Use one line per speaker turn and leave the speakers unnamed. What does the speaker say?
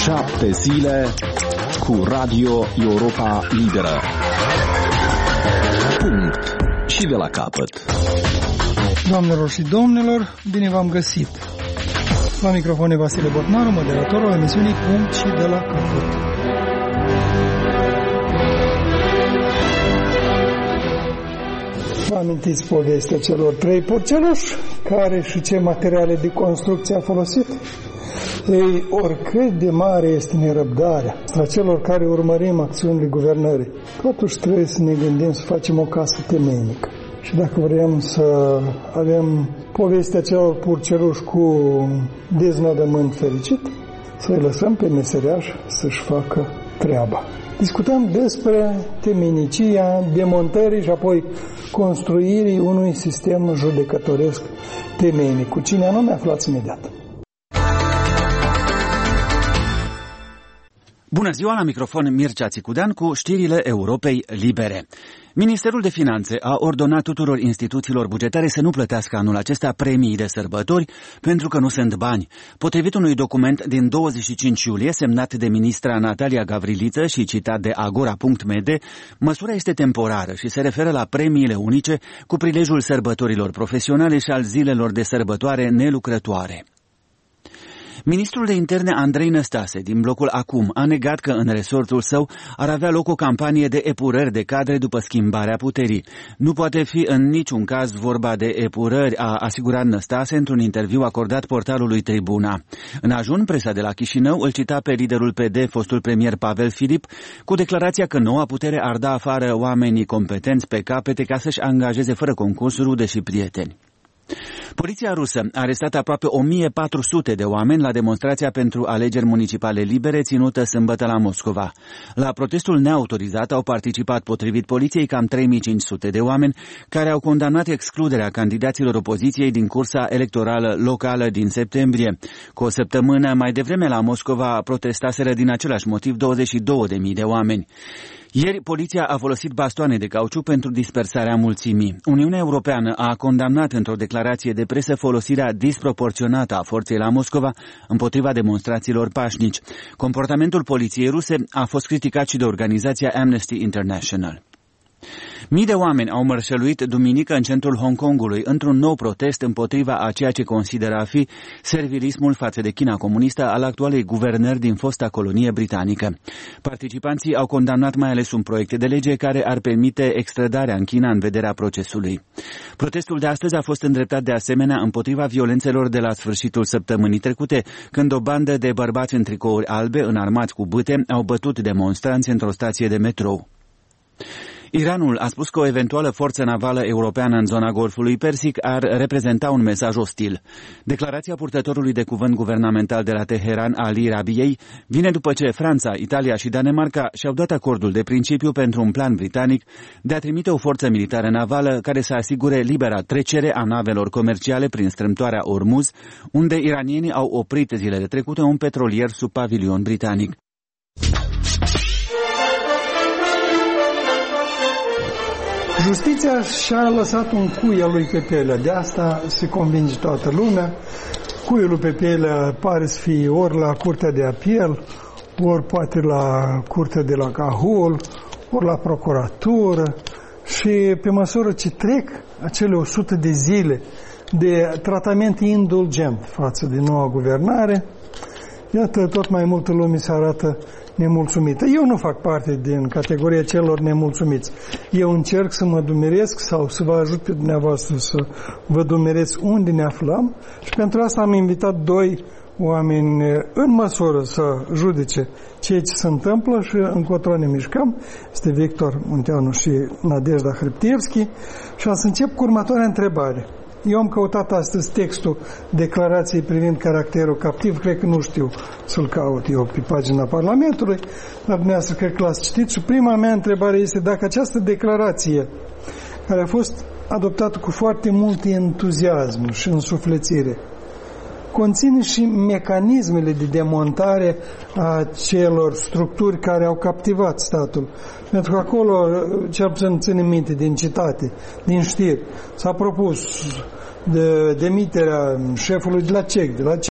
7 zile cu Radio Europa Liberă. Punct. Și de la capăt.
Doamnelor și domnilor, bine v-am găsit. La microfon e Vasile Botnaru, moderatorul emisiunii Punct și de la capăt. Vă amintiți povestea celor 3 porceluși? Care și ce materiale de construcție a folosit? Ei, oricât de mare este nerăbdarea la celor care urmărim acțiunile guvernării, totuși trebuie să ne gândim să facem o casă temeinică. Și dacă vrem să avem povestea celor porceluși cu deznodământ fericit, să-i lăsăm pe meseriași să-și facă treaba. Discutăm despre temenicia demontării și apoi construirii unui sistem judecătoresc temeinic. Cu cine anume aflați imediat.
Bună ziua, la microfon Mircea Țicudean cu știrile Europei Libere. Ministerul de Finanțe a ordonat tuturor instituțiilor bugetare să nu plătească anul acesta premii de sărbători pentru că nu sunt bani. Potrivit unui document din 25 iulie semnat de ministra Natalia Gavriliță și citat de Agora.md, măsura este temporară și se referă la premiile unice cu prilejul sărbătorilor profesionale și al zilelor de sărbătoare nelucrătoare. Ministrul de Interne Andrei Năstase, din blocul Acum, a negat că în resortul său ar avea loc o campanie de epurări de cadre după schimbarea puterii. Nu poate fi în niciun caz vorba de epurări, a asigurat Năstase într-un interviu acordat portalului Tribuna. În ajun, presa de la Chișinău îl cita pe liderul PD, fostul premier Pavel Filip, cu declarația că noua putere ar da afară oamenii competenți pe capete ca să-și angajeze fără concurs rude și prieteni. Poliția rusă a arestat aproape 1400 de oameni la demonstrația pentru alegeri municipale libere ținută sâmbătă la Moscova. La protestul neautorizat au participat, potrivit poliției, cam 3500 de oameni care au condamnat excluderea candidaților opoziției din cursa electorală locală din septembrie. Cu o săptămână mai devreme la Moscova protestaseră din același motiv 22.000 de oameni. Ieri, poliția a folosit bastoane de cauciuc pentru dispersarea mulțimii. Uniunea Europeană a condamnat într-o declarație de presă folosirea disproporționată a forței la Moscova împotriva demonstrațiilor pașnici. Comportamentul poliției ruse a fost criticat și de organizația Amnesty International. Mii de oameni au mărșăluit duminică în centrul Hong Kongului într-un nou protest împotriva a ceea ce consideră a fi servilismul față de China comunistă al actualei guvernări din fosta colonie britanică. Participanții au condamnat mai ales un proiect de lege care ar permite extradarea în China în vederea procesului. Protestul de astăzi a fost îndreptat de asemenea împotriva violențelor de la sfârșitul săptămânii trecute, când o bandă de bărbați în tricouri albe, înarmați cu bâte, au bătut demonstranți într-o stație de metrou. Iranul a spus că o eventuală forță navală europeană în zona Golfului Persic ar reprezenta un mesaj ostil. Declarația purtătorului de cuvânt guvernamental de la Teheran, Ali Rabiei, vine după ce Franța, Italia și Danemarca și-au dat acordul de principiu pentru un plan britanic de a trimite o forță militară navală care să asigure libera trecere a navelor comerciale prin strâmtoarea Ormuz, unde iranienii au oprit zilele trecute un petrolier sub pavilion britanic.
Justiția și-a lăsat un cui al lui pe pielea, de asta se convinge toată lumea. Cuiul lui pe pielea pare să fie ori la Curtea de Apel, ori poate la Curtea de la Cahul, ori la Procuratură. Și pe măsură ce trec acele 100 de zile de tratament indulgent față de noua guvernare, iată, tot mai multă lume se arată nemulțumită. Eu nu fac parte din categoria celor nemulțumiți. Eu încerc să mă dumeresc sau să vă ajut pe dumneavoastră să vă dumereți unde ne aflăm și pentru asta am invitat 2 oameni în măsură să judece ceea ce se întâmplă și încotro ne mișcăm. Este Victor Munteanu și Nadejda Hriptievski și am să încep cu următoarea întrebare. Eu am căutat astăzi textul declarației privind caracterul captiv, cred că nu știu să-l caut eu pe pagina Parlamentului, dar dumneavoastră cred că l-ați citit și prima mea întrebare este dacă această declarație, care a fost adoptată cu foarte mult entuziasm și însuflețire, conține și mecanismele de demontare a celor structuri care au captivat statul. Pentru că acolo, cel puțin ține minte din citate, din știri, s-a propus de demiterea șefului de la CEC, de la